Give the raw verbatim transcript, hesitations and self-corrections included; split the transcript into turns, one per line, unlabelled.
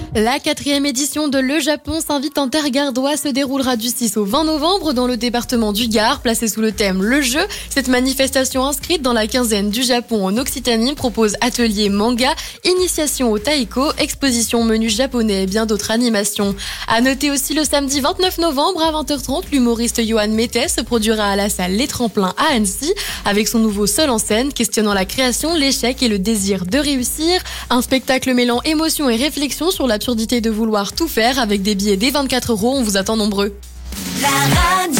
La quatrième édition de Le Japon s'invite en terre gardoise se déroulera du six au vingt novembre dans le département du Gard, placée sous le thème Le Jeu. Cette manifestation inscrite dans la quinzaine du Japon en Occitanie propose ateliers manga, initiation au taiko, exposition menu japonais et bien d'autres animations. À noter aussi le samedi vingt-neuf novembre à vingt heures trente, l'humoriste Johan Métais se produira à la salle Les Tremplins à Annecy avec son nouveau seul en scène, questionnant la création, l'échec et le désir de réussir. Un spectacle mêlant émotion et réflexion sur l'absurdité de vouloir tout faire avec des billets dès vingt-quatre euros. On vous attend nombreux.
La radio.